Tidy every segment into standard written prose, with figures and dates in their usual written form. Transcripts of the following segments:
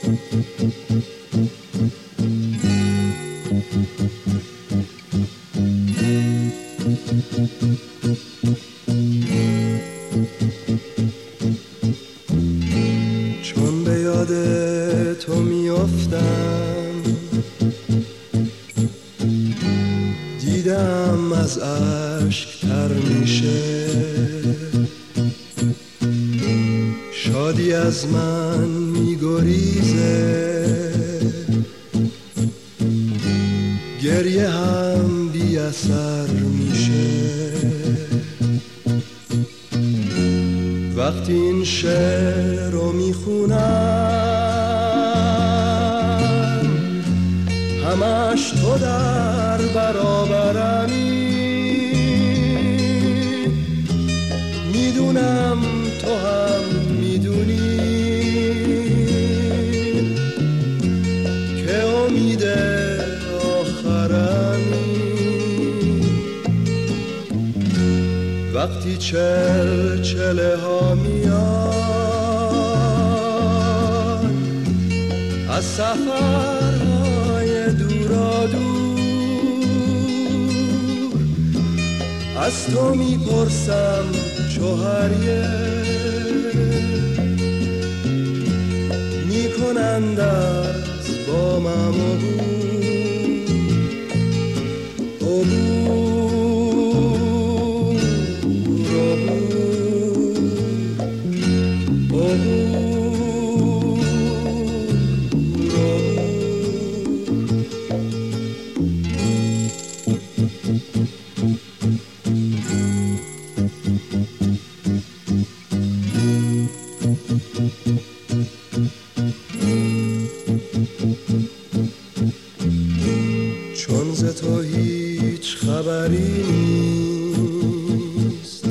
چون به یاد تو میافتم دیدم از اشک تر میشه، شادی از من میگریزه، گریه هم بی اثر میشه. وقتی این شعر رو میخونم همش تو در برابرمی، میدونم تو هم میدونی که امید آخرمی. وقتی چلچله ها میان از سفرهای دورا دور، از تو میپرسم چوهریه میکنند از بامم چون ز تو هیچ خبری نیست،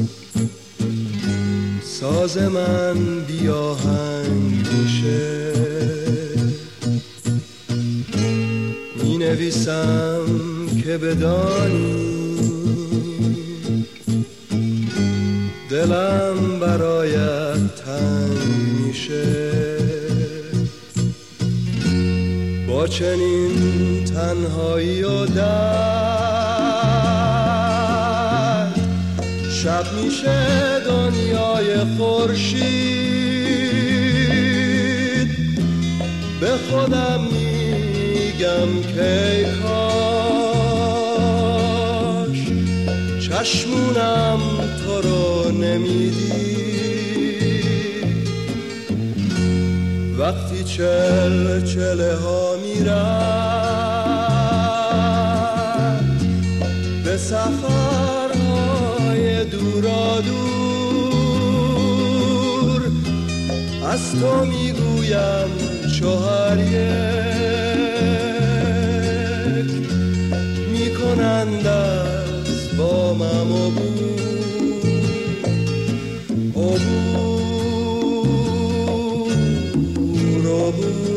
ساز من بی آهنگ میشه، می نویسم که بدانی دلم برایت تنگ میشه. با چنین تنهایی و درد شب میشه دنیای خورشید، به خودم میگم که ای کاش چشمونم تو رو نمیدید. وقتی چلچله ها میرن به سفرهای دورا دور، از تو میگویم چوهر یک میکنند از بامم عبور.